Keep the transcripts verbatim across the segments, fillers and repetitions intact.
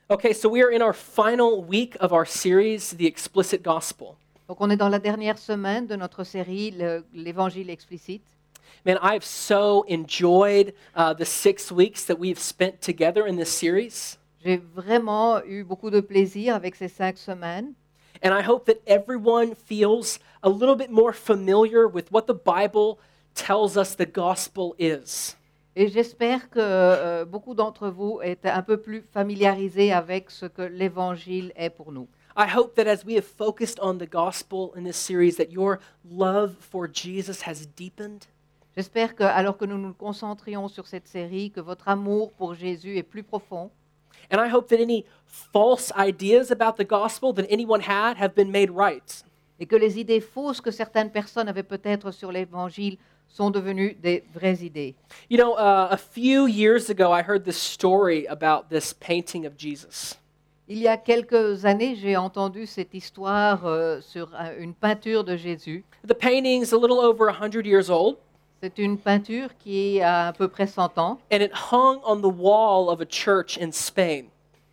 Okay, so we are in our final week of our series, The Explicit Gospel. Donc on est dans la dernière semaine de notre série le- l'Évangile explicite. Man, I have so enjoyed uh, the six weeks that we've spent together in this series. J'ai vraiment eu beaucoup de plaisir avec ces cinq semaines And I hope that everyone feels a little bit more familiar with what the Bible tells us the gospel is. et j'espère que euh, beaucoup d'entre vous êtes un peu plus familiarisés avec ce que l'Évangile est pour nous. I hope that as we have focused on the gospel in this series, that your love for Jesus has deepened. J'espère que, alors que nous nous concentrions sur cette série, que votre amour pour Jésus est plus profond And I hope that any false ideas about the gospel that anyone had have been made right. et que les idées fausses que certaines personnes avaient peut-être sur l'Évangile sont devenues des vraies idées. You know, uh, a few years ago, I heard this story about this painting of Jesus. Il y a quelques années, j'ai entendu cette histoire euh, sur un- une peinture de Jésus. The painting's a little over one hundred years old, C'est une peinture qui a à peu près cent ans and it hung on the wall of a church in Spain.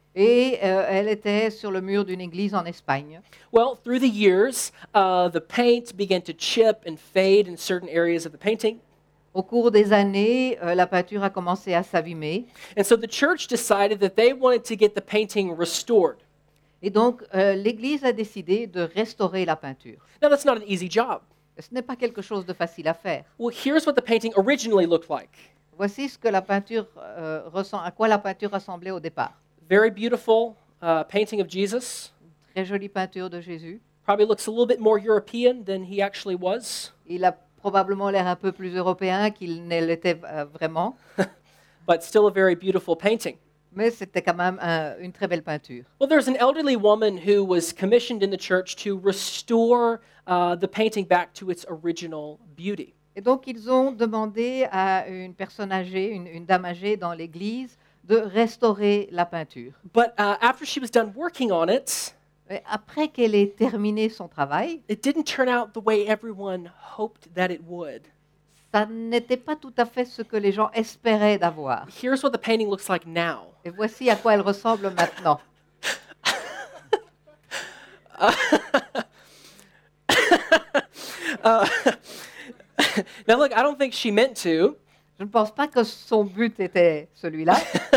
et euh, elle était sur le mur d'une église en Espagne. Well, through the years, uh, the paint began to chip and fade in certain areas of the painting. Au cours des années, euh, la peinture a commencé à s'abîmer And so the church decided that they wanted to get the painting restored. et donc euh, l'église a décidé de restaurer la peinture. Now, that's not an easy job. Ce n'est pas quelque chose de facile à faire. Well, here's what the painting originally looked like. Voici ce que la peinture euh, ressent- à quoi la peinture ressemblait au départ. Very beautiful uh, painting of Jesus. Très jolie peinture de Jésus. Probably looks a little bit more European than he actually was, Il a probablement l'air un peu plus européen qu'il ne l'était euh, vraiment, but still a very beautiful painting. mais c'était quand même un- une très belle peinture. Well, there's an elderly woman who was commissioned in the church to restore uh, the painting back to its original beauty. Et donc, ils ont demandé à une personne âgée, une, une dame âgée dans l'église, de restaurer la peinture. But uh, after she was done working on it, Et après qu'elle ait terminé son travail, it didn't turn out the way everyone hoped that it would. ça n'était pas tout à fait ce que les gens espéraient d'avoir. Here's what the painting looks like now. Et voici à quoi elle ressemble maintenant. Uh, now, look, I don't think she meant to, Je ne pense pas que son but était celui-là,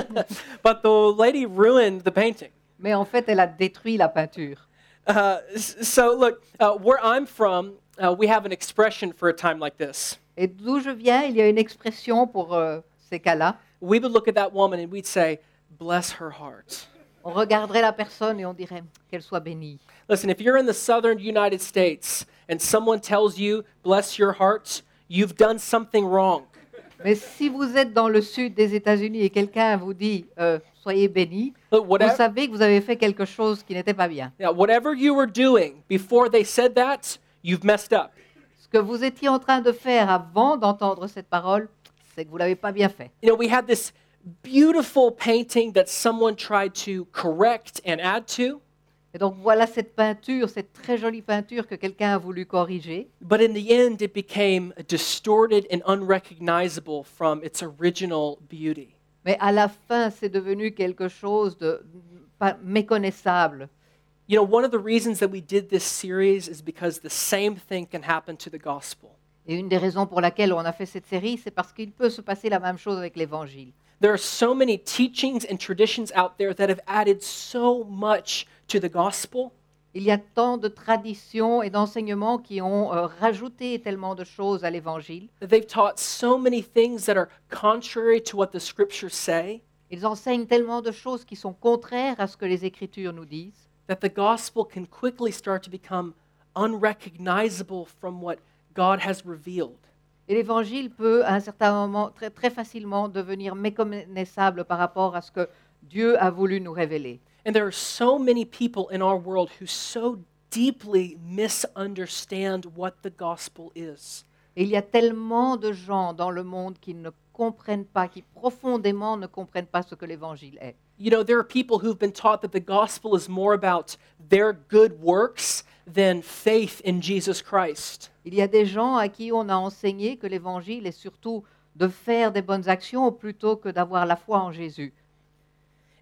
but the lady ruined the painting. mais en fait, elle a détruit la peinture. Uh, s- so, look, uh, where I'm from, uh, we have an expression for a time like this. Et d'où je viens, il y a une expression pour euh, ces cas-là. We would look at that woman and we'd say, bless her heart. On regarderait la personne et on dirait qu'elle soit bénie. Listen, if you're in the southern United States and someone tells you, bless your heart, you've done something wrong. Mais si vous êtes dans le sud des États-Unis et quelqu'un vous dit euh, soyez bénis, Look, vous whatever, savez que vous avez fait quelque chose qui n'était pas bien. yeah, whatever you were doing before they said that, you've messed up. Ce que vous étiez en train de faire avant d'entendre cette parole, c'est que vous l'avez pas bien fait. You know, we had this beautiful painting that someone tried to correct and add to, Et donc voilà cette peinture, cette très jolie peinture que quelqu'un a voulu corriger. but in the end, it became distorted and unrecognizable from its original beauty. Mais à la fin, c'est devenu quelque chose de pas méconnaissable. You know, one of the reasons that we did this series is because the same thing can happen to the gospel. Et une des raisons pour laquelle on a fait cette série, c'est parce qu'il peut se passer la même chose avec l'Évangile. There are so many teachings and traditions out there that have added so much to the gospel. Il y a tant de traditions et d'enseignements qui ont euh, rajouté tellement de choses à l'Évangile. They've taught so many things that are contrary to what the scriptures say Ils enseignent tellement de choses qui sont contraires à ce que les Écritures nous disent, that the gospel can quickly start to become unrecognizable from what God has revealed. et l'Évangile peut à un certain moment très, très facilement devenir méconnaissable par rapport à ce que Dieu a voulu nous révéler. And there are so many people in our world who so deeply misunderstand what the gospel is. Et il y a tellement de gens dans le monde qui ne comprennent pas, qui profondément ne comprennent pas ce que l'Évangile est. You know, there are people who've been taught that the gospel is more about their good works than faith in Jesus Christ. Il y a des gens à qui on a enseigné que l'Évangile est surtout de faire des bonnes actions plutôt que d'avoir la foi en Jésus.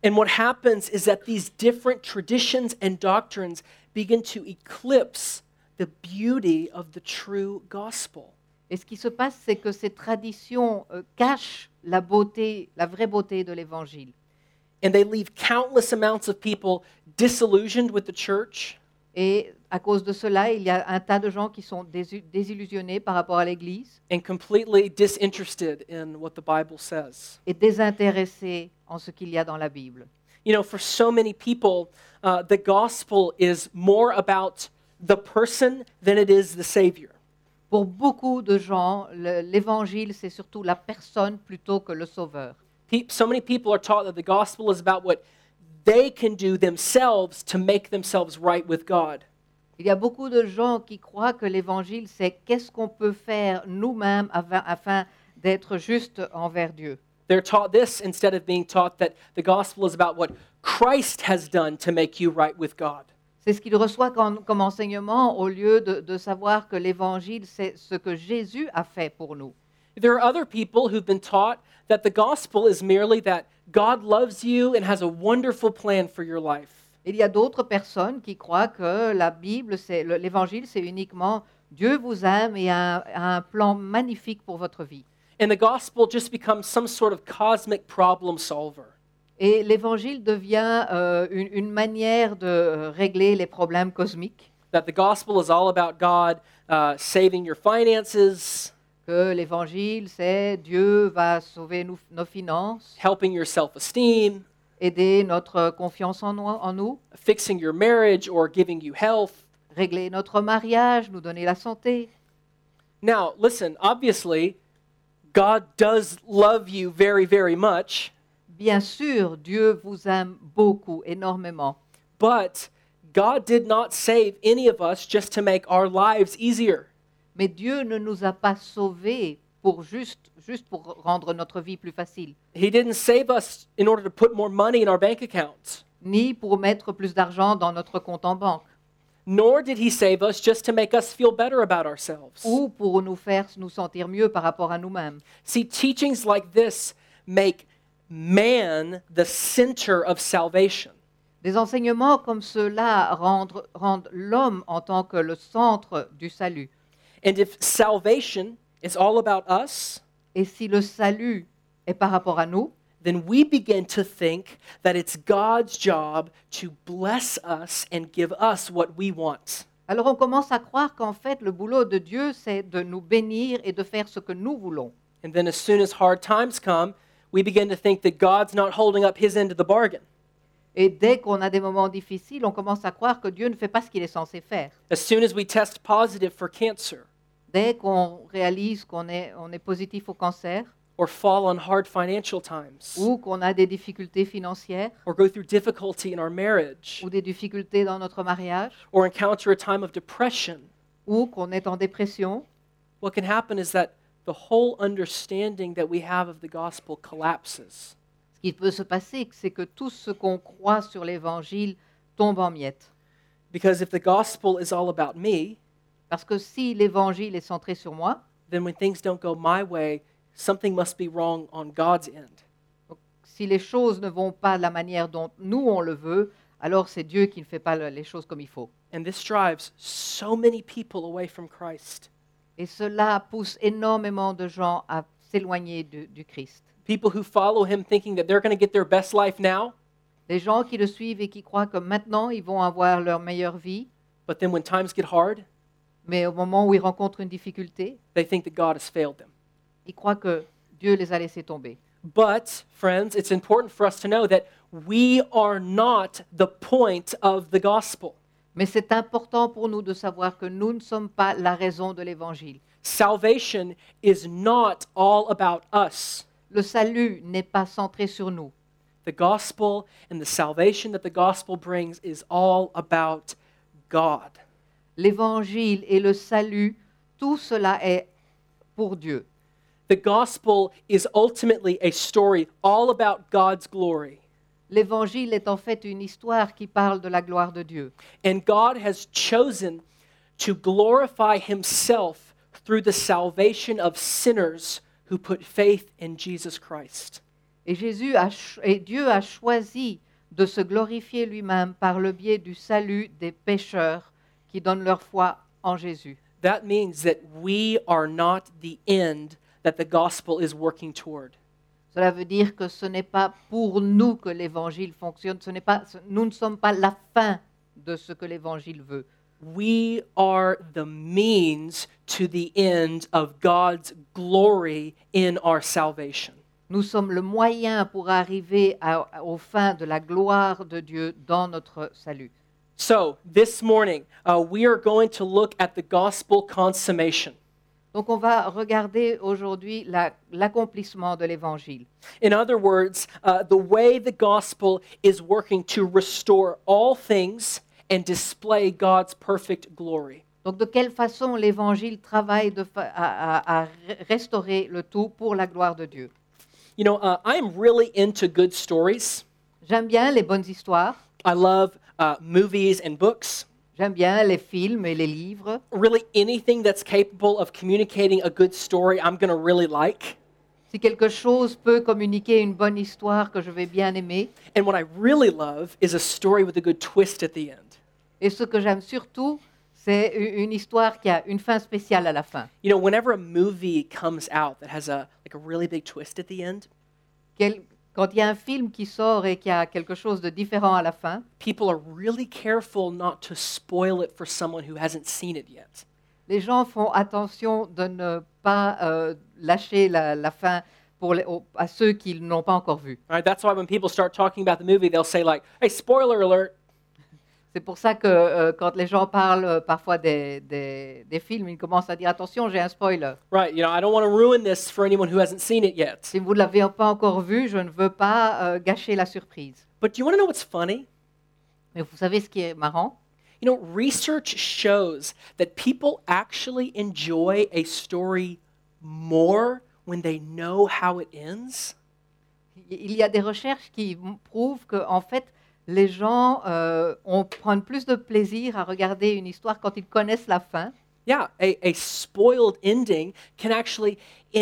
And what happens is that these different traditions and doctrines begin to eclipse the beauty of the true gospel. Et ce qui se passe, c'est que ces traditions euh, cachent la beauté, la vraie beauté de l'Évangile. And they leave countless amounts of people disillusioned with the church, Et à cause de cela, il y a un tas de gens qui sont désu- désillusionnés par rapport à l'Église and completely disinterested in what the Bible says. et désintéressés en ce qu'il y a dans la Bible. You know, for so many people, uh, the gospel is more about the person than it is the Savior. Pour beaucoup de gens, le- l'Évangile, c'est surtout la personne plutôt que le Sauveur. Pe- So many people are taught that the gospel is about what they can do themselves to make themselves right with God. Il y a beaucoup de gens qui croient que l'Évangile, c'est qu'est-ce qu'on peut faire nous-mêmes afin, afin d'être juste envers Dieu. They're taught this instead of being taught that the gospel is about what Christ has done to make you right with God. C'est ce qu'ils reçoivent comme, comme enseignement au lieu de, de savoir que l'Évangile, c'est ce que Jésus a fait pour nous. There are other people who've been taught that the gospel is merely that God loves you and has a wonderful plan for your life. Il y a d'autres personnes qui croient que la Bible, c'est le- l'Évangile, c'est uniquement Dieu vous aime et a un, a un plan magnifique pour votre vie. And the gospel just becomes some sort of cosmic problem solver. Et l'Évangile devient euh, une, une manière de euh, régler les problèmes cosmiques, That the gospel is all about God uh, saving your finances, que l'Évangile, c'est Dieu va sauver nous- nos finances, helping your self-esteem, aider notre confiance en nous, en nous, fixing your marriage, or giving you health. régler notre mariage, nous donner la santé. Now, listen, obviously, God does love you very, very much, Bien sûr, Dieu vous aime beaucoup, énormément. but God did not save any of us just to make our lives easier. Mais Dieu ne nous a pas sauvés pour juste, juste pour rendre notre vie plus facile, He didn't save us in order to put more money in our bank accounts, ni pour mettre plus d'argent dans notre compte en banque, nor did He save us just to make us feel better about ourselves. ou pour nous faire nous sentir mieux par rapport à nous-mêmes. See, teachings like this make man the center of salvation. Des enseignements comme ceux-là rendent, rendent l'homme en tant que le centre du salut. And if salvation is all about us, Et si le salut est par rapport à nous, then we begin to think that it's God's job to bless us and give us what we want. alors on commence à croire qu'en fait le boulot de Dieu, c'est de nous bénir et de faire ce que nous voulons. And then as soon as hard times come, we begin to think that God's not holding up his end of the bargain. Et dès qu'on a des moments difficiles, on commence à croire que Dieu ne fait pas ce qu'il est censé faire. As soon as we test positive for cancer Dès qu'on réalise qu'on est, on est positif au cancer, or fall on hard financial times ou qu'on a des difficultés financières, or go through difficulty in our marriage ou des difficultés dans notre mariage, or encounter a time of depression, ou qu'on est en dépression, what can happen is that the whole understanding that we have of the gospel collapses. ce qui peut se passer, c'est que tout ce qu'on croit sur l'Évangile tombe en miettes. Because if the gospel is all about me, Parce que si l'Évangile est centré sur moi, then when things don't go my way, something must be wrong on God's end. donc, si les choses ne vont pas de la manière dont nous on le veut, alors c'est Dieu qui ne fait pas le- les choses comme il faut. And this drives so many people away from Christ. Et cela pousse énormément de gens à s'éloigner du, du Christ. People who follow him thinking that they're going to get their best life now, Des gens qui le suivent et qui croient que maintenant ils vont avoir leur meilleure vie, but then when times get hard, mais au moment où ils rencontrent une difficulté, they think that God has failed them. ils croient que Dieu les a laissés tomber. But, friends, it's important for us to know that we are not the point of the gospel. Mais c'est important pour nous de savoir que nous ne sommes pas la raison de l'Évangile. Salvation is not all about us. Le salut n'est pas centré sur nous. The gospel and the salvation that the gospel brings is all about God. L'Évangile et le salut, tout cela est pour Dieu. The gospel is ultimately a story all about God's glory. L'Évangile est en fait une histoire qui parle de la gloire de Dieu. And God has chosen to glorify himself through the salvation of sinners who put faith in Jesus Christ. Et, Jésus a, ch- et Dieu a choisi de se glorifier lui-même par le biais du salut des pécheurs qui donnent leur foi en Jésus. That means that we are not the end that the gospel is working toward. Cela veut dire que ce n'est pas pour nous que l'Évangile fonctionne, ce n'est pas, ce- nous ne sommes pas la fin de ce que l'Évangile veut. We are the means to the end of God's glory in our salvation. Nous sommes le moyen pour arriver à- aux fins de la gloire de Dieu dans notre salut. So, this morning, uh, we are going to look at the gospel consummation. Donc on va regarder aujourd'hui la- l'accomplissement de l'Évangile. In other words, uh, the way the gospel is working to restore all things and display God's perfect glory. Donc de quelle façon l'Évangile travaille de fa- à, à- à restaurer le tout pour la gloire de Dieu. You know, uh, I am really into good stories. J'aime bien les bonnes histoires, I love uh, movies and books. j'aime bien les films et les livres. Really, anything that's capable of communicating a good story, I'm going to really like. Si quelque chose peut communiquer une bonne histoire que je vais bien aimer, And what I really love is a story with a good twist at the end. et ce que j'aime surtout, c'est u- une histoire qui a une fin spéciale à la fin. You know, whenever a movie comes out that has a like a really big twist at the end, Quel- quand il y a un film qui sort et qui a quelque chose de différent à la fin, people are really careful not to spoil it for someone who hasn't seen it yet. les gens font attention de ne pas euh, lâcher la, la fin pour les- aux- à ceux qui ne l'ont pas encore vu. All right, that's why when people start talking about the movie, they'll say like, "Hey, spoiler alert." C'est pour ça que euh, quand les gens parlent euh, parfois des, des- des films, ils commencent à dire attention, j'ai un spoiler. Right, you know, I don't want to ruin this for anyone who hasn't seen it yet. Si vous ne l'avez pas encore vu, je ne veux pas euh, gâcher la surprise. But do you want to know what's funny? Mais vous savez ce qui est marrant? You know, research shows that people actually enjoy a story more when they know how it ends. Il y a des recherches qui m- prouvent que en fait, les gens euh, on prennent plus de plaisir à regarder une histoire quand ils connaissent la fin. Yeah, a, a spoiled ending can actually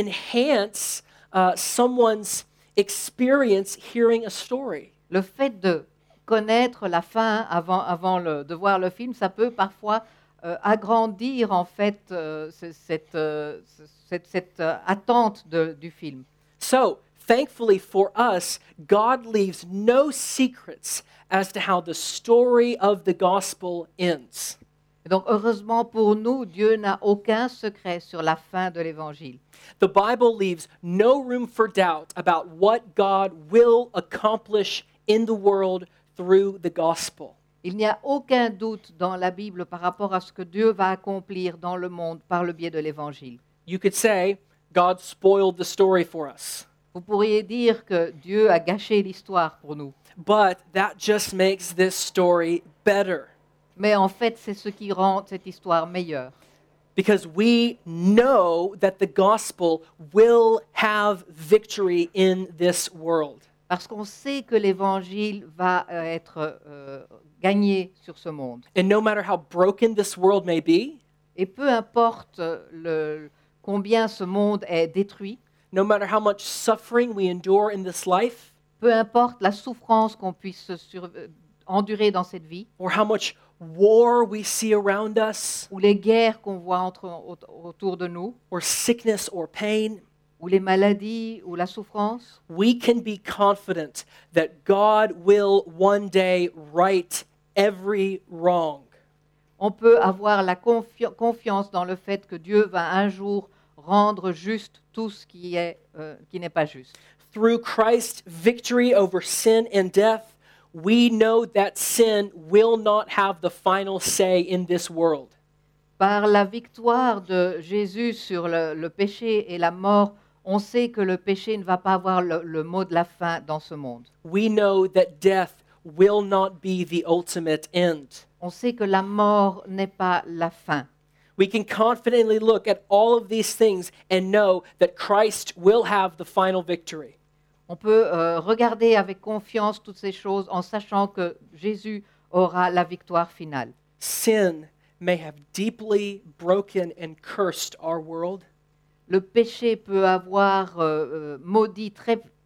enhance uh, someone's experience hearing a story. Le fait de connaître la fin avant, avant le- de voir le film, ça peut parfois euh, agrandir en fait euh, ce- cette, euh, ce- cette, cette, euh, attente de- du film. So, thankfully for us, God leaves no secrets as to how the story of the gospel ends. Et donc heureusement pour nous, Dieu n'a aucun secret sur la fin de l'Évangile. The Bible leaves no room for doubt about what God will accomplish in the world through the gospel. Il n'y a aucun doute dans la Bible par rapport à ce que Dieu va accomplir dans le monde par le biais de l'Évangile. You could say, God spoiled the story for us. Vous pourriez dire que Dieu a gâché l'histoire pour nous. But that just makes this story better Mais en fait, c'est ce qui rend cette histoire meilleure. because we know that the gospel will have victory in this world. Parce qu'on sait que l'Évangile va euh, être euh, gagné sur ce monde. And no matter how broken this world may be, Et peu importe euh, le, combien ce monde est détruit, no matter how much suffering we endure in this life, peu importe la souffrance qu'on puisse sur- euh, endurer dans cette vie, or how much war we see around us, ou les guerres qu'on voit entre, au- autour de nous, or sickness or pain, ou les maladies, ou la souffrance, we can be confident that God will one day right every wrong. on peut avoir la confi- confiance dans le fait que Dieu va un jour rendre juste tout ce qui est, euh, qui n'est pas juste. Through Christ's victory over sin and death, we know that sin will not have the final say in this world. Par la victoire de Jésus sur le, le péché et la mort, on sait que le péché ne va pas avoir le, le mot de la fin dans ce monde. We know that death will not be the ultimate end. On sait que la mort n'est pas la fin. We can confidently look at all of these things and know that Christ will have the final victory. On peut euh, regarder avec confiance toutes ces choses en sachant que Jésus aura la victoire finale. Sin may have deeply broken and cursed our world, Le péché peut avoir euh, euh, maudit très,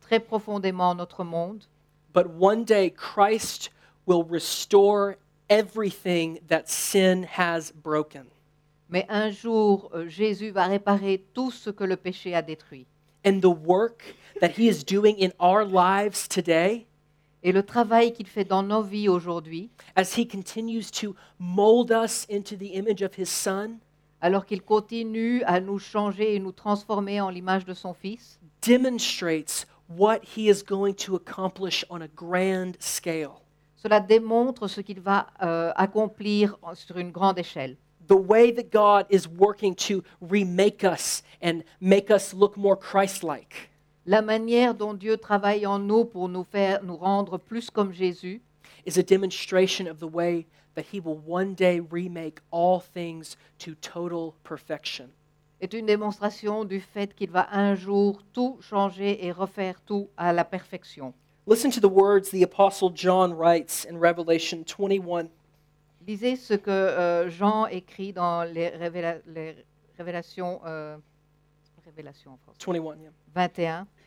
très profondément notre monde. But one day Christ will restore everything that sin has broken. Mais un jour, euh, Jésus va réparer tout ce que le péché a détruit. And the work that he is doing in our lives today, Et le travail qu'il fait dans nos vies aujourd'hui, as he continues to mold us into the image of his Son, alors qu'il continue à nous changer et nous transformer en l'image de son Fils, demonstrates what he is going to accomplish on a grand scale. cela démontre ce qu'il va euh, accomplir en- sur une grande échelle. The way that God is working to remake us and make us look more Christ-like La manière dont Dieu travaille en nous pour nous faire nous rendre plus comme Jésus is a demonstration of the way that he will one day remake all things to total perfection. est une démonstration du fait qu'il va un jour tout changer et refaire tout à la perfection. Listen to the words the Apostle John writes in Revelation twenty-one. Lisez ce que euh, Jean écrit dans les, révéla- les révélations, euh, révélations en français, twenty-one, yeah. vingt et un.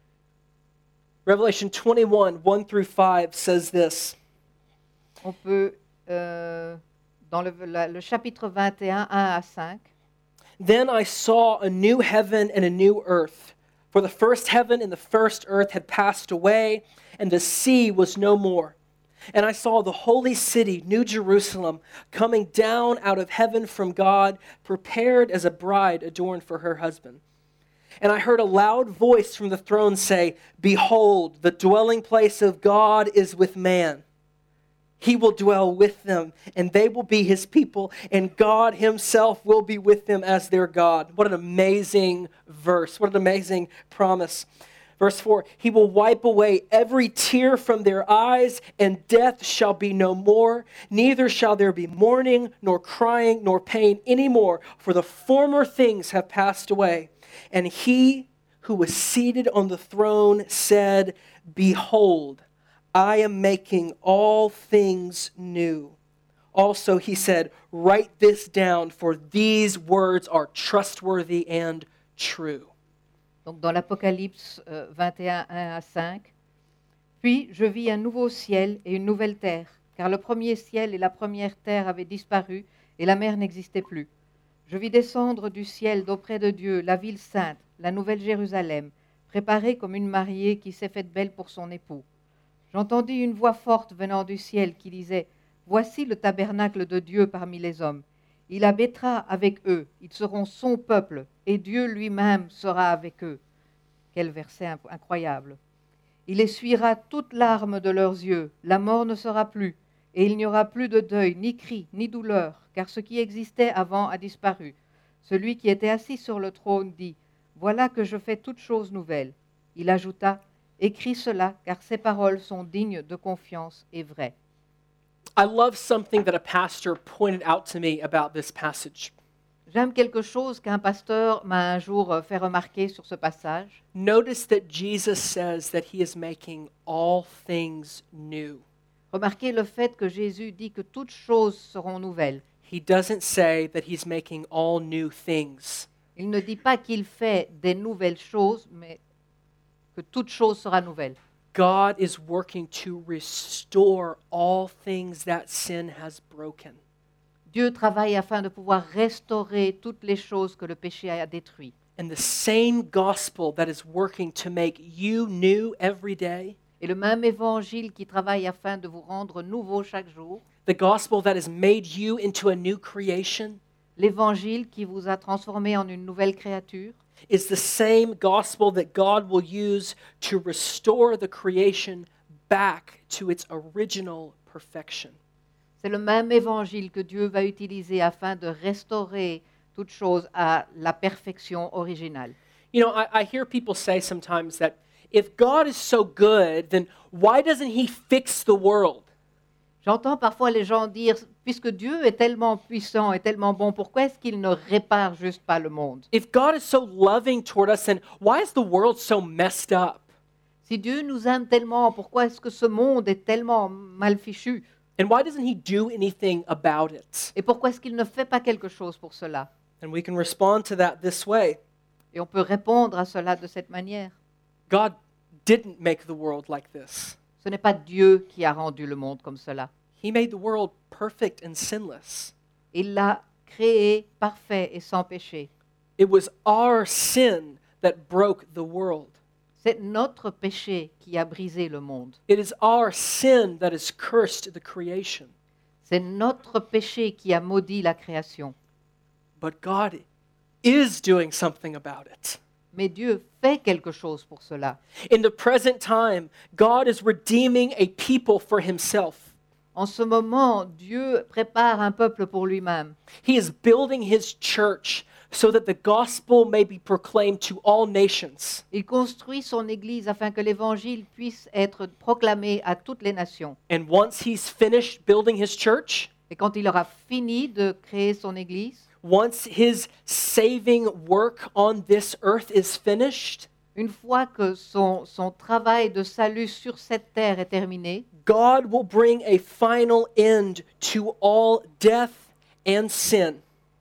Revelation twenty-one, one through five says this. On peut, euh, dans le, la- le chapitre vingt et un, un à cinq, Then I saw a new heaven and a new earth, for the first heaven and the first earth had passed away, and the sea was no more. And I saw the holy city, New Jerusalem, coming down out of heaven from God, prepared as a bride adorned for her husband. And I heard a loud voice from the throne say, "Behold, the dwelling place of God is with man. He will dwell with them, and they will be his people, and God himself will be with them as their God." What an amazing verse. What an amazing promise. Verse four, he will wipe away every tear from their eyes, and death shall be no more. Neither shall there be mourning, nor crying, nor pain any more, for the former things have passed away. And he who was seated on the throne said, "Behold, I am making all things new." Also, he said, "Write this down, for these words are trustworthy and true." donc dans l'Apocalypse euh, vingt et un, un à cinq. Puis je vis un nouveau ciel et une nouvelle terre, car le premier ciel et la première terre avaient disparu, et la mer n'existait plus. Je vis descendre du ciel d'auprès de Dieu la ville sainte, la nouvelle Jérusalem, préparée comme une mariée qui s'est faite belle pour son époux. J'entendis une voix forte venant du ciel qui disait, « Voici le tabernacle de Dieu parmi les hommes. Il habitera avec eux, ils seront son peuple, et Dieu lui-même sera avec eux. » Quel verset inc- incroyable. Il essuiera toute larme de leurs yeux, la mort ne sera plus, et il n'y aura plus de deuil, ni cri, ni douleur, car ce qui existait avant a disparu. Celui qui était assis sur le trône dit, « Voilà que je fais toutes choses nouvelles. » Il ajouta, « Écris cela, car ces paroles sont dignes de confiance et vraies. » I love something that a pastor pointed out to me about this passage. J'aime quelque chose qu'un pasteur m'a un jour euh, fait remarquer sur ce passage. Notice that Jesus says that he is making all things new. Remarquez le fait que Jésus dit que toutes choses seront nouvelles. He doesn't say that he's making all new things. Il ne dit pas qu'il fait des nouvelles choses, mais que toute chose sera nouvelle. God is working to restore all things that sin has broken. Dieu travaille afin de pouvoir restaurer toutes les choses que le péché a détruites. And the same gospel that is working to make you new every day, Et le même évangile qui travaille afin de vous rendre nouveau chaque jour, the gospel that has made you into a new creation, l'évangile qui vous a transformé en une nouvelle créature, is the same gospel that God will use to restore the creation back to its original perfection. c'est le même évangile que Dieu va utiliser afin de restaurer toute chose à la perfection originale. You know, I, I hear people say sometimes that if God is so good, then why doesn't he fix the world? J'entends parfois les gens dire, puisque Dieu est tellement puissant et tellement bon, pourquoi est-ce qu'il ne répare juste pas le monde? If God is so loving toward us, then why is the world so messed up? Si Dieu nous aime tellement, pourquoi est-ce que ce monde est tellement mal fichu? And why doesn't he do anything about it? Et pourquoi est-ce qu'il ne fait pas quelque chose pour cela? And we can respond to that this way. Et on peut répondre à cela de cette manière. God didn't make the world like this. Ce n'est pas Dieu qui a rendu le monde comme cela. He made the world perfect and sinless. Il l'a créé parfait et sans péché. It was our sin that broke the world. C'est notre péché qui a brisé le monde. It is our sin that has cursed the creation. C'est notre péché qui a maudit la création. But God is doing something about it. Mais Dieu fait quelque chose pour cela. In the present time, God is redeeming a people for himself. En ce moment, Dieu prépare un peuple pour lui-même. He is building his church so that the gospel may be proclaimed to all nations. Il construit son Église afin que l'Évangile puisse être proclamé à toutes les nations. And once he's finished building his church, Et quand il aura fini de créer son Église, once his saving work on this earth is finished, une fois que son, son travail de salut sur cette terre est terminé, God will bring a final end to all death and sin.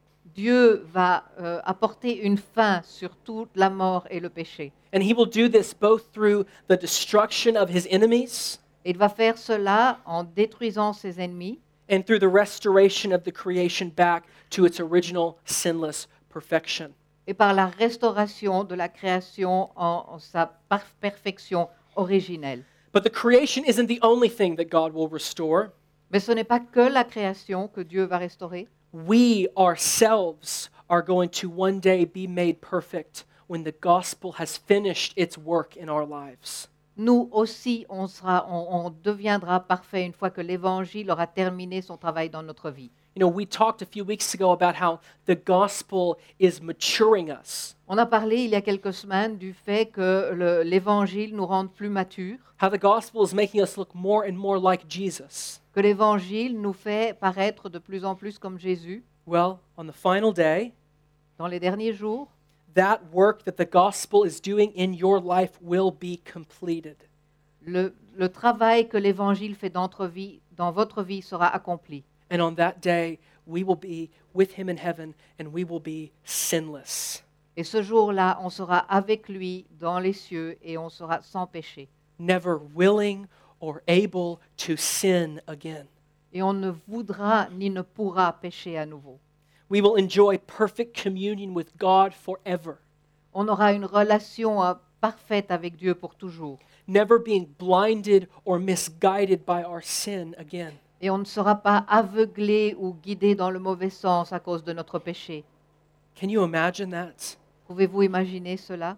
Dieu va euh, apporter une fin sur toute la mort et le péché. And he will do this both through the destruction of his enemies Il va faire cela en détruisant ses ennemis and through the restoration of the creation back to its original sinless perfection. et par la restauration de la création en, en sa par- perfection originelle. But the creation isn't the only thing that God will restore. Mais ce n'est pas que la création que Dieu va restaurer. We ourselves are going to one day be made perfect when the gospel has finished its work in our lives. Nous aussi, on, sera, on, on deviendra parfait une fois que l'Évangile aura terminé son travail dans notre vie. You know, we talked a few weeks ago about how the gospel is maturing us, On a parlé il y a quelques semaines du fait que le- l'Évangile nous rende plus matures, how the gospel is making us look more and more like Jesus. que l'Évangile nous fait paraître de plus en plus comme Jésus. Well, on the final day, Dans les derniers jours, that work that the gospel is doing in your life will be completed. le, le travail que l'Évangile fait dans votre vie, dans votre vie sera accompli. And on that day, we will be with him in heaven and we will be sinless, Et ce jour-là, on sera avec lui dans les cieux et on sera sans péché. never willing or able to sin again. Et on ne voudra ni ne pourra pécher à nouveau. We will enjoy perfect communion with God forever, On aura une relation euh, parfaite avec Dieu pour toujours. never being blinded or misguided by our sin again. Et on ne sera pas aveuglé ou guidé dans le mauvais sens à cause de notre péché. Can you imagine that? Pouvez-vous imaginer cela?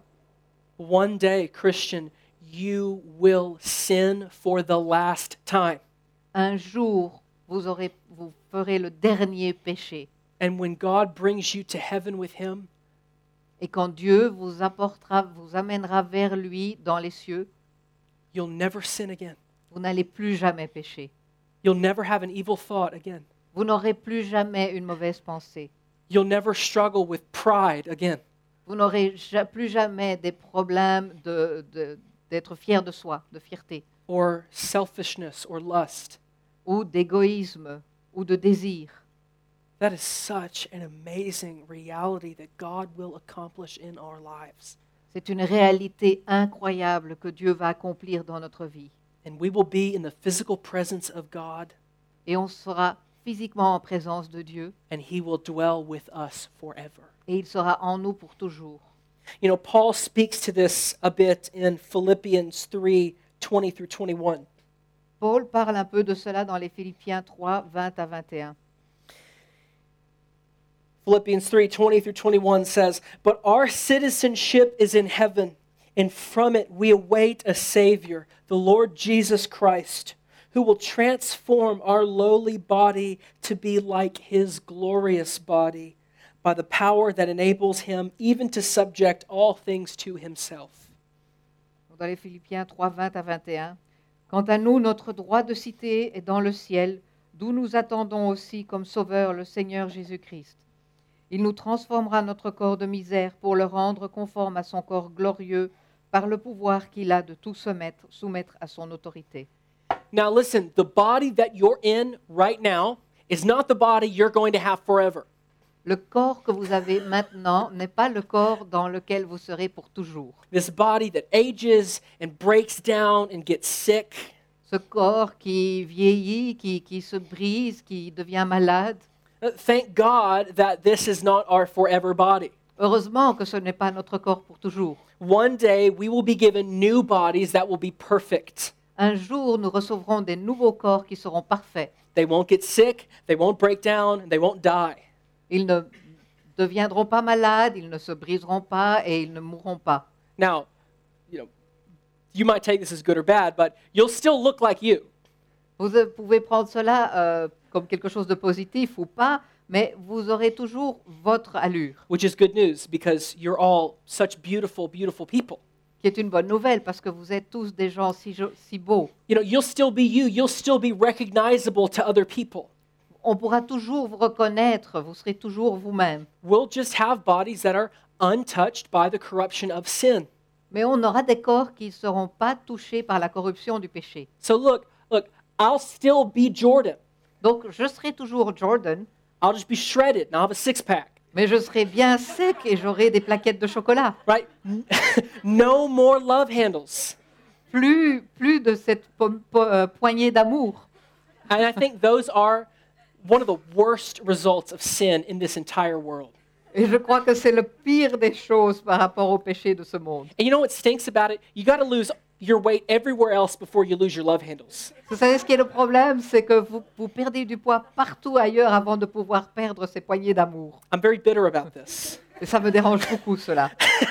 One day, Christian, you will sin for the last time. Un jour, vous, aurez, vous ferez le dernier péché. And when God brings you to heaven with him, Et quand Dieu vous apportera, vous amènera vers lui dans les cieux, you'll never sin again. vous n'allez plus jamais pécher. You'll never have an evil thought again. Vous n'aurez plus jamais une mauvaise pensée. You'll never struggle with pride again. Vous n'aurez ja- plus jamais des problèmes de- de- d'être fier de soi, de fierté, Or selfishness or lust. ou d'égoïsme, ou de désir. That is such an amazing reality that God will accomplish in our lives. C'est une réalité incroyable que Dieu va accomplir dans notre vie. And we will be in the physical presence of God, Et on sera physiquement en présence de Dieu, and he will dwell with us forever. et il sera en nous pour toujours. You know, Paul speaks to this a bit in Philippians three twenty through twenty-one. Paul parle un peu de cela dans les Philippiens trois, vingt à vingt et un. Philippians three twenty through twenty-one says, "But our citizenship is in heaven, and from it we await a Savior, the Lord Jesus Christ, who will transform our lowly body to be like his glorious body, by the power that enables him even to subject all things to himself." Dans les Philippiens trois, vingt à vingt et un. Quant à nous, notre droit de cité est dans le ciel, d'où nous attendons aussi comme sauveur le Seigneur Jésus-Christ. Il nous transformera notre corps de misère pour le rendre conforme à son corps glorieux par le pouvoir qu'il a de tout soumettre, soumettre à son autorité. Now listen, the body that you're in right now is not the body you're going to have forever. Le corps que vous avez maintenant n'est pas le corps dans lequel vous serez pour toujours. This body that ages and breaks down and gets sick. Ce corps qui vieillit, qui, qui se brise, qui devient malade. Uh, Thank God that this is not our forever body. Heureusement que ce n'est pas notre corps pour toujours. One day we will be given new bodies that will be perfect. Un jour, nous recevrons des nouveaux corps qui seront parfaits. They won't get sick, they won't break down, and they won't die. Ils ne deviendront pas malades, ils ne se briseront pas et ils ne mourront pas. Now, you know, you might take this as good or bad, but you'll still look like you. Vous euh, pouvez prendre cela euh, comme quelque chose de positif ou pas, mais vous aurez toujours votre allure, Which is good news because you're all such beautiful, beautiful people. qui est une bonne nouvelle parce que vous êtes tous des gens si, jo- si beaux. You know, you'll still be you, you'll still be recognizable to other people. On pourra toujours vous reconnaître, vous serez toujours vous-même. We'll just have bodies that are untouched by the corruption of sin. Mais on aura des corps qui ne seront pas touchés par la corruption du péché. So look, look, I'll still be Jordan. Donc, je serai toujours Jordan, I'll just be shredded and I'll have a six pack, mais je serai bien sec et j'aurai des plaquettes de chocolat. right? No more love handles. Plus, plus de cette po- po- euh, poignée d'amour. And I think those are one of the worst results of sin in this entire world. Et je crois que c'est le pire des choses par rapport au péché de ce monde. And you know what stinks about it? You got to lose your weight everywhere else before you lose your love handles. Vous savez ce qui est le problème, c'est que vous, vous perdez du poids partout ailleurs avant de pouvoir perdre ces poignées d'amour. I'm very bitter about this. Et ça me dérange beaucoup, cela.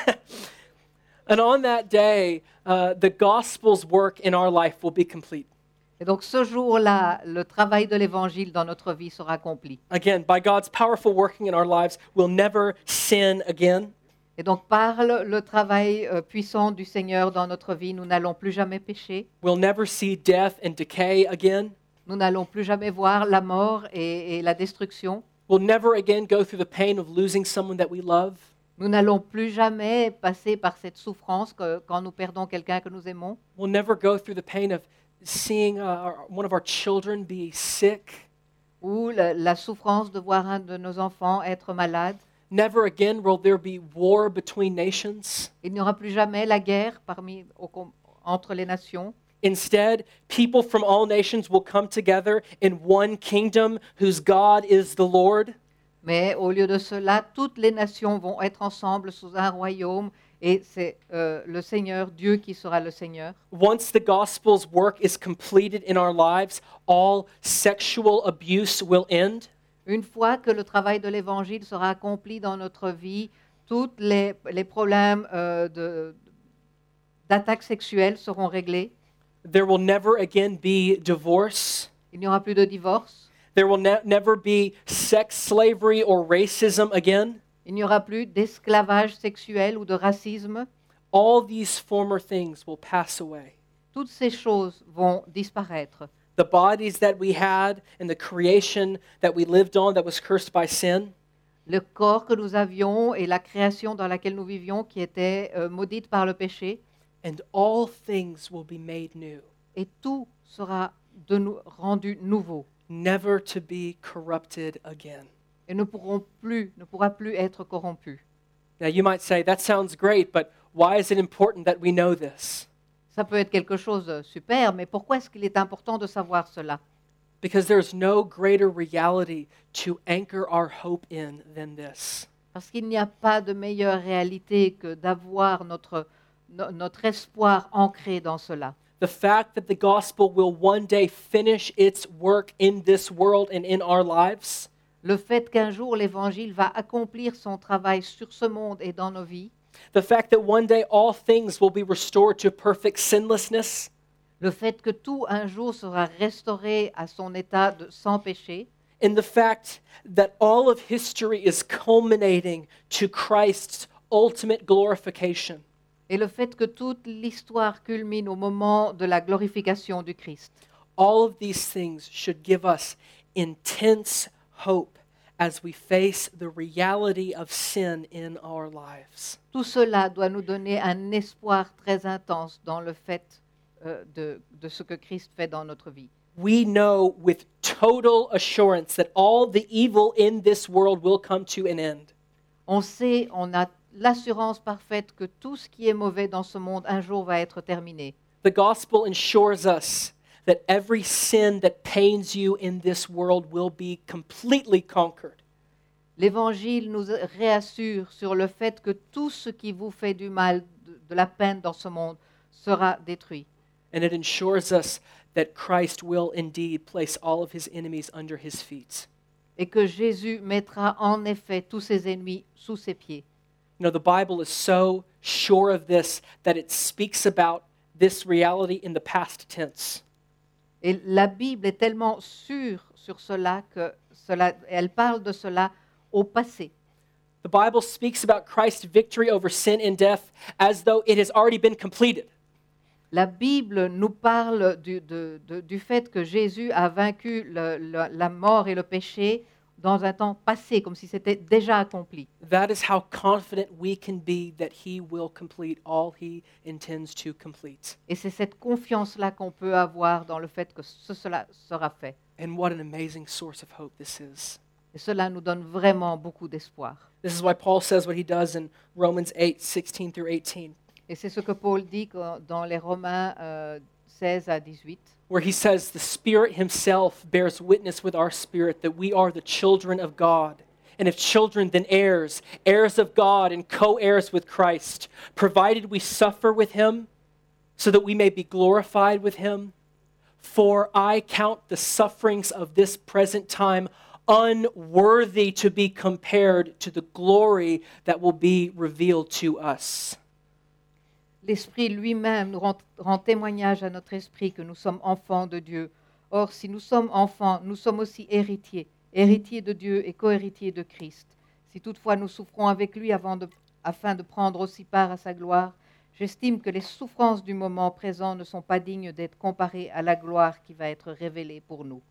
And on that day, uh, the gospel's work in our life will be complete. Et donc ce jour-là, le travail de l'Évangile dans notre vie sera accompli. Again, by God's powerful working in our lives, we'll never sin again. Et donc par le, le travail euh, puissant du Seigneur dans notre vie, nous n'allons plus jamais pécher. We'll never see death and decay again. Nous n'allons plus jamais voir la mort et, et la destruction. We'll never again go through the pain of losing someone that we love. Nous n'allons plus jamais passer par cette souffrance que, quand nous perdons quelqu'un que nous aimons. We'll never go through the pain of seeing uh, our, one of our children be sick. Ou la, la souffrance de voir un de nos enfants être malade. Never again will there be war between nations. Il n'y aura plus jamais la guerre parmi, au com- entre les nations. Instead, people from all nations will come together in one kingdom whose God is the Lord. Mais au lieu de cela, toutes les nations vont être ensemble sous un royaume et c'est euh, le Seigneur, Dieu qui sera le Seigneur. Once the gospel's work is completed in our lives, all sexual abuse will end. Une fois que le travail de l'Évangile sera accompli dans notre vie, tous les, les problèmes euh, de- d'attaques sexuelles seront réglés. There will never again be divorce. Il n'y aura plus de divorce. There will ne- never be sex slavery or racism again. Il n'y aura plus d'esclavage sexuel ou de racisme. All these former things will pass away. Toutes ces choses vont disparaître. The bodies that we had and the creation that we lived on that was cursed by sin, Le corps que nous avions et la création dans laquelle nous vivions qui était euh, maudite par le péché, and all things will be made new, et tout sera de nou- rendu nouveau never to be corrupted again. et ne pourront plus, ne pourra plus être corrompu. Now you might say, that sounds great, but why is it important that we know this? Ça peut être quelque chose de super, mais pourquoi est-ce qu'il est important de savoir cela? Because there's no greater reality to anchor our hope in than this. Parce qu'il n'y a pas de meilleure réalité que d'avoir notre, no- notre espoir ancré dans cela. The fact that the gospel will one day finish its work in this world and in our lives, Le fait qu'un jour l'Évangile va accomplir son travail sur ce monde et dans nos vies, the fact that one day all things will be restored to perfect sinlessness, le fait que tout un jour sera restauré à son état de sans péché, and the fact that all of history is culminating to Christ's ultimate glorification. et le fait que toute l'histoire culmine au moment de la glorification du Christ. All of these things should give us intense hope as we face the reality of sin in our lives. Tout cela doit nous donner un espoir très intense dans le fait euh, de, de ce que Christ fait dans notre vie. we know with total assurance that all the evil in this world will come to an end. On sait, on a l'assurance parfaite que tout ce qui est mauvais dans ce monde un jour va être terminé. The gospel ensures us that every sin that pains you in this world will be completely conquered. L'Évangile nous réassure sur le fait que tout ce qui vous fait du mal, de, de la peine dans ce monde, sera détruit. And it ensures us that Christ will indeed place all of his enemies under his feet. Et que Jésus mettra en effet tous ses ennemis sous ses pieds. You know, the Bible is so sure of this that it speaks about this reality in the past tense. Et la Bible est tellement sûre sur cela que cela, elle parle de cela au passé. The Bible speaks about Christ's victory over sin and death as though it has already been completed. La Bible nous parle du, de- de- du fait que Jésus a vaincu le- le- la mort et le péché dans un temps passé, comme si c'était déjà accompli. That is how confident we can be that he will complete all he intends to complete. Et c'est cette confiance-là qu'on peut avoir dans le fait que ce- cela sera fait. And what an amazing source of hope this is. Et cela nous donne vraiment beaucoup d'espoir. This is why Paul says what he does in Romans eight, sixteen through eighteen, Et c'est ce que Paul dit quand- dans les Romains euh, seize à dix-huit, where he says, "The Spirit himself bears witness with our spirit that we are the children of God. And if children, then heirs, heirs of God and co-heirs with Christ, provided we suffer with him, so that we may be glorified with him. For I count the sufferings of this present time unworthy to be compared to the glory that will be revealed to us." L'Esprit lui-même nous rend, rend témoignage à notre esprit que nous sommes enfants de Dieu. Or, si nous sommes enfants, nous sommes aussi héritiers, héritiers de Dieu et co-héritiers de Christ. Si toutefois nous souffrons avec lui avant de- afin de prendre aussi part à sa gloire, j'estime que les souffrances du moment présent ne sont pas dignes d'être comparées à la gloire qui va être révélée pour nous.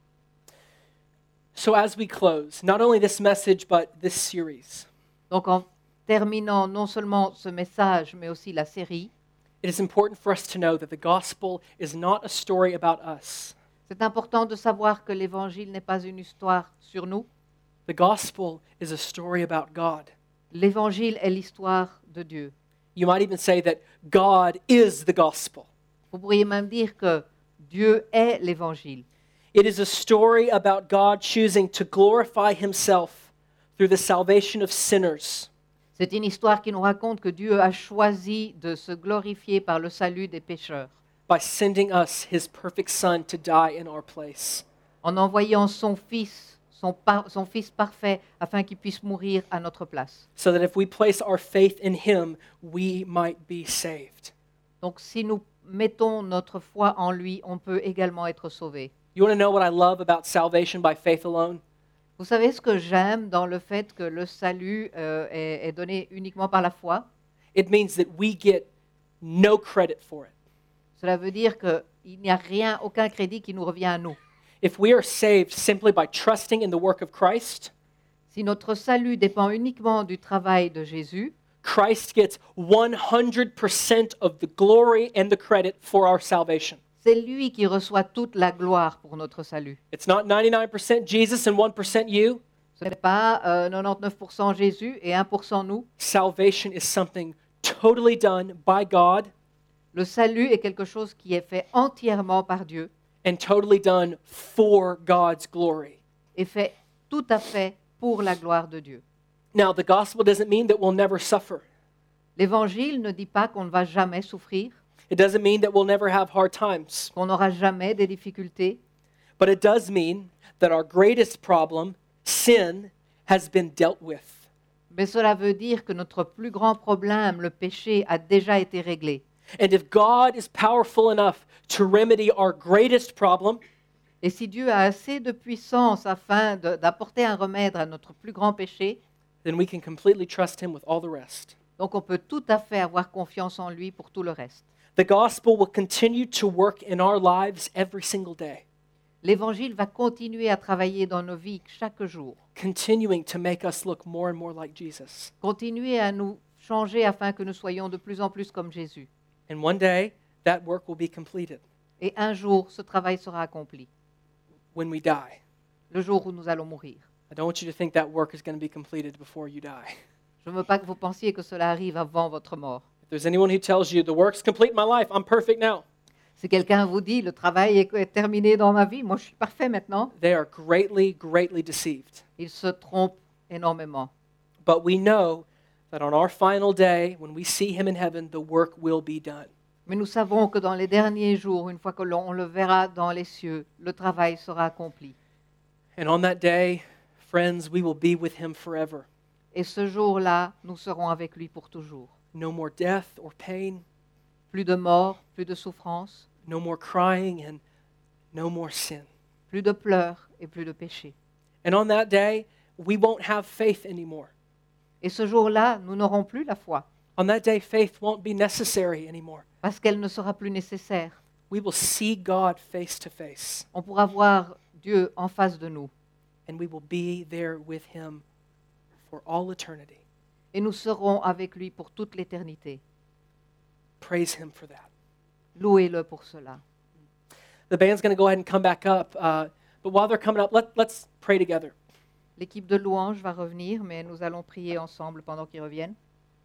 So as we close, not only this message, but this series, Donc, en terminant non seulement ce message, mais aussi la série, it is important for us to know that the gospel is not a story about us. c'est important de savoir que l'Évangile n'est pas une histoire sur nous. The gospel is a story about God. L'Évangile est l'histoire de Dieu. You might even say that God is the gospel. Vous pourriez même dire que Dieu est l'Évangile. It is a story about God choosing to glorify himself through the salvation of sinners, C'est une histoire qui nous raconte que Dieu a choisi de se glorifier par le salut des pécheurs, by sending us his perfect son to die in our place. en envoyant son Fils, son, par- son Fils parfait, afin qu'il puisse mourir à notre place. So that if we place our faith in him, we might be saved. Donc si nous mettons notre foi en lui, on peut également être sauvés. You want to know what I love about salvation by faith alone? Vous savez ce que j'aime dans le fait que le salut euh, est, est donné uniquement par la foi? It means that we get no credit for it. Cela veut dire qu'il n'y a rien, aucun crédit qui nous revient à nous. If we are saved simply by trusting in the work of Christ, Si notre salut dépend uniquement du travail de Jésus, Christ gets one hundred percent of the glory and the credit for our salvation. c'est lui qui reçoit toute la gloire pour notre salut. It's not ninety-nine percent Jesus and one percent you. Ce n'est pas euh, quatre-vingt-dix-neuf pour cent Jésus et un pour cent nous. Salvation is something totally done by God Le salut est quelque chose qui est fait entièrement par Dieu and totally done for God's glory. et fait tout à fait pour la gloire de Dieu. Now, the gospel doesn't mean that we'll never suffer. L'Évangile ne dit pas qu'on ne va jamais souffrir, It doesn't mean that we'll never have hard times. qu'on n'aura jamais des difficultés, But it does mean that our greatest problem, sin, has been dealt with. mais cela veut dire que notre plus grand problème, le péché, a déjà été réglé. And if God is powerful enough to remedy our greatest problem, Et si Dieu a assez de puissance afin de- d'apporter un remède à notre plus grand péché, then we can completely trust him with all the rest. donc on peut tout à fait avoir confiance en lui pour tout le reste. The gospel will continue to work in our lives every single day, L'Évangile va continuer à travailler dans nos vies chaque jour, continuing to make us look more and more like Jesus. continuer à nous changer afin que nous soyons de plus en plus comme Jésus. And one day, that work will be completed. Et un jour, ce travail sera accompli. when we die. le jour où nous allons mourir. I don't want you to think that work is going to be completed before you die. Je ne veux pas que vous pensiez que cela arrive avant votre mort. If there's anyone who tells you, the work's complete in my life, I'm perfect now, Si quelqu'un vous dit, le travail est, est terminé dans ma vie, moi je suis parfait maintenant, they are greatly, greatly deceived. il se trompe énormément. But we know that on our final day, when we see him in heaven, the work will be done. Mais nous savons que dans les derniers jours, une fois que l'on on le verra dans les cieux, le travail sera accompli. And on that day, friends, we will be with him forever. Et ce jour-là, nous serons avec lui pour toujours. No more death or pain, Plus de mort, plus de souffrance, no more crying, and no more sin. plus de pleurs et plus de péché. And on that day, we won't have faith anymore. Et ce jour-là, nous n'aurons plus la foi, On that day, faith won't be necessary anymore. parce qu'elle ne sera plus nécessaire. We will see God face to face, On pourra voir Dieu en face de nous. and we will be there with him for all eternity. Et nous serons avec lui pour toute l'éternité. Praise him for that. Louez-le pour cela. The band's going to go ahead and come back up, uh, but while they're coming up, let, let's pray together. L'équipe de louange va revenir, mais nous allons prier ensemble pendant qu'ils reviennent.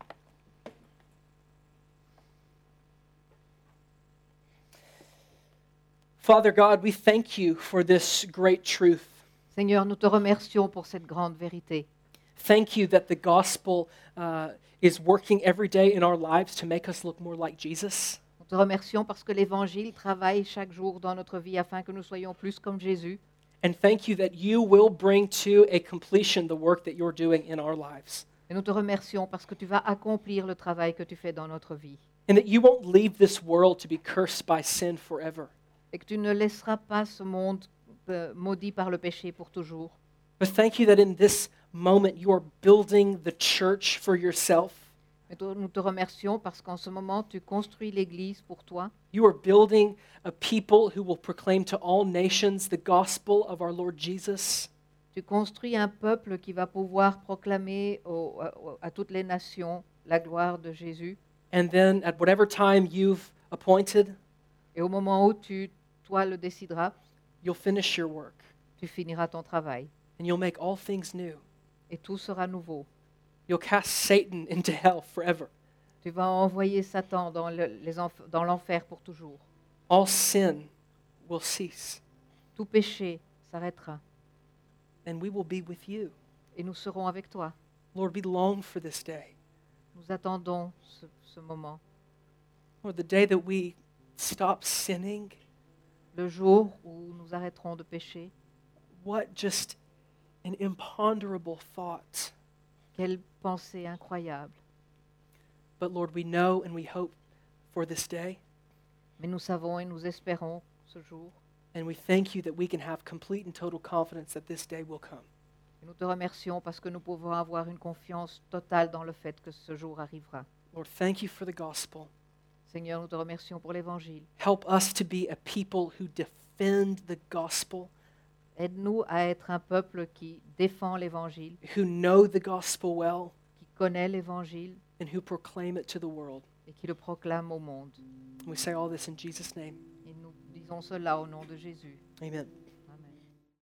Father God, we thank you for this great truth. Seigneur, nous te remercions pour cette grande vérité. Thank you that the gospel uh, is working every day in our lives to make us look more like Jesus. Nous te remercions parce que l'Évangile travaille chaque jour dans notre vie afin que nous soyons plus comme Jésus. And thank you that you will bring to a completion the work that you're doing in our lives. Et nous te remercions parce que tu vas accomplir le travail que tu fais dans notre vie. And that you won't leave this world to be cursed by sin forever. Et que tu ne laisseras pas ce monde euh, maudit par le péché pour toujours. But thank you that in this moment you are building the church for yourself. Et te- nous te remercions parce qu'en ce moment, tu construis l'Église pour toi. You are building a people who will proclaim to all nations the gospel of our Lord Jesus. Tu construis un peuple qui va pouvoir proclamer au- à, à toutes les nations la gloire de Jésus. And then at whatever time you've appointed, Et au moment où tu, toi, le décideras, you'll finish your work tu finiras ton travail. and you'll make all things new. Et tout sera nouveau. You'll cast Satan into hell forever. Tu vas envoyer Satan dans le- les enf- dans l'enfer pour toujours. All sin will cease Tout péché s'arrêtera. and we will be with you. Et nous serons avec toi. Lord, we long for this day. Nous attendons ce, ce moment. Lord, the day that we stop sinning, Le jour où nous arrêterons de pécher. what just an imponderable thought. Quelle pensée incroyable. But Lord, we know and we hope for this day, Mais nous savons et nous espérons ce jour. and we thank you that we can have complete and total confidence that this day will come. Et nous te remercions parce que nous pouvons avoir une confiance totale dans le fait que ce jour arrivera. Lord, thank you for the gospel. Seigneur, nous te remercions pour l'Évangile. Help us to be a people who defend the gospel, Aide-nous à être un peuple qui défend l'Évangile, who know the gospel well, qui connaît l'Évangile and who proclaim it to the world. et qui le proclame au monde. We say all this in Jesus' name. Et nous disons cela au nom de Jésus. Amen.